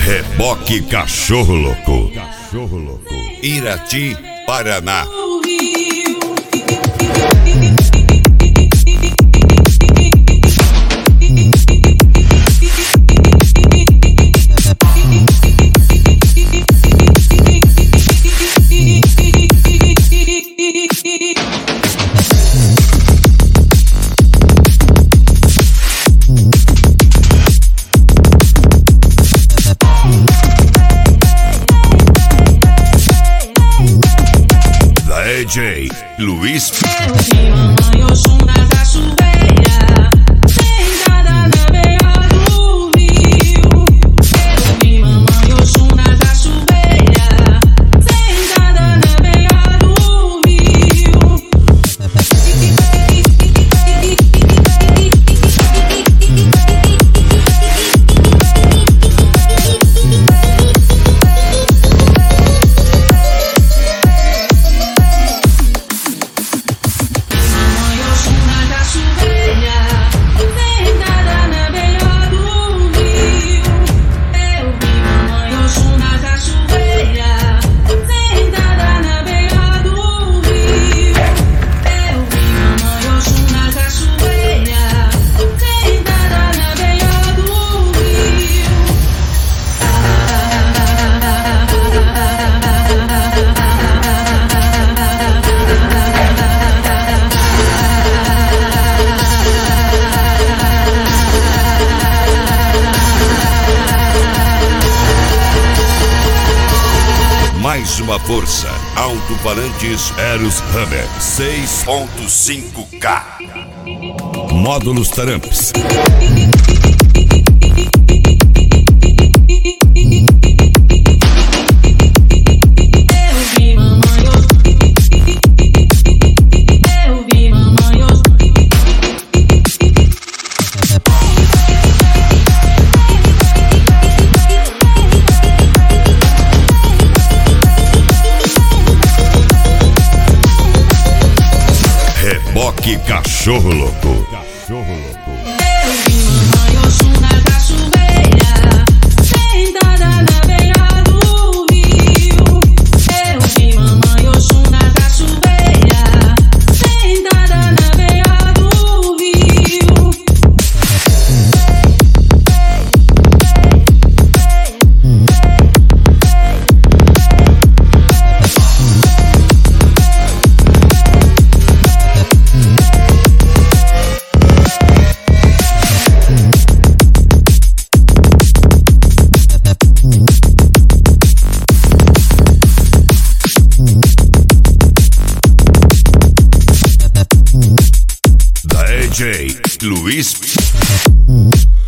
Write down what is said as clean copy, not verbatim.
Reboque Cachorro Louco. Irati, Paraná. DJ Luiz. Eu vi mamãe Oxum na cachoeira, sentada na beira do rio. Eu vi mamãe Oxum na cachoeira, sentada na beira do rio. Mais uma força. Alto-falantes Eros Hammer 6.5K. Módulos Taramps. Reboque Cachorro Louco. Eu vi mamãe Oxum na cachoeira, sentada na beira do rio. Eu vi mamãe Oxum na cachoeira, sentada na beira do rio. DJ Luiz.